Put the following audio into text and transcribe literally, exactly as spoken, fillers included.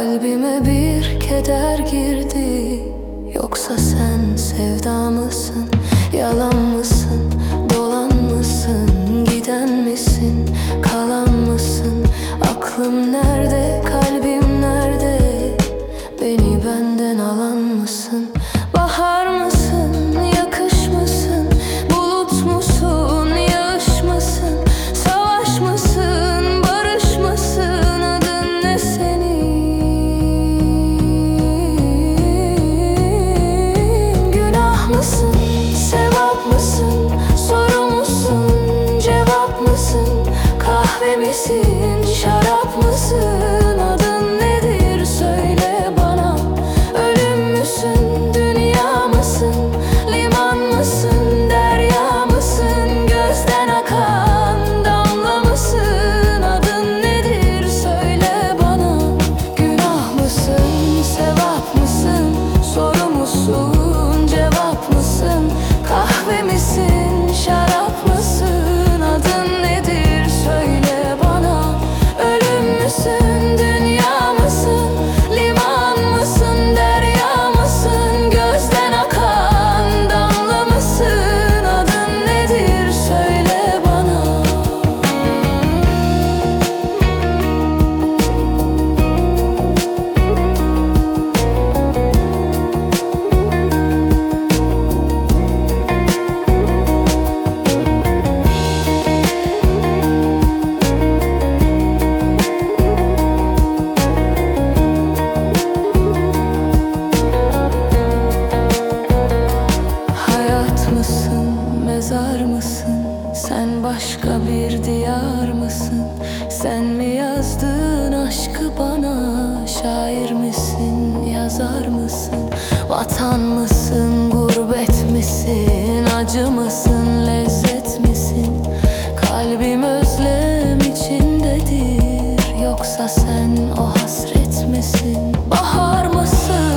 Kalbime bir keder girdi. Yoksa sen sevda mısın? Yalan mısın? Dolan mısın? Giden misin? Kalan mısın? Aklım nerede? Kalbim nerede? Beni benden alan mısın? Bahar mısın? Yakış mısın? Bulut musun? Yağış mısın? Savaş mısın? Barış mısın? Adın ne senin? Günah mısın? Sevap mısın? Soru musun? Cevap mısın? Kahve misin? Şarap mısın? Adın nedir? Söyle bana. Ölüm müsün? Dünya mısın? Liman mısın? Derya mısın? Gözden akan damla mısın? Adın nedir? Söyle bana. Günah mısın? Sevap mısın? Soru musun? Cevap mısın? Kahve misin? Şarap mısın? Adın nedir? Söyle bana. Ölüm müsün? Dünya mısın? Liman mısın? Derya mısın? Gözden akan damla mısın? Adın nedir? Söyle bana. Hayat mısın, mezar mısın? Sen başka bir diyar mısın? Sen mi yazdın aşkı bana? Şair misin, yazar mısın? Vatan mısın, gurbet misin? Acı mısın, lezzet misin? Kalbim özlem içindedir. Yoksa sen o hasret misin? Bahar mısın?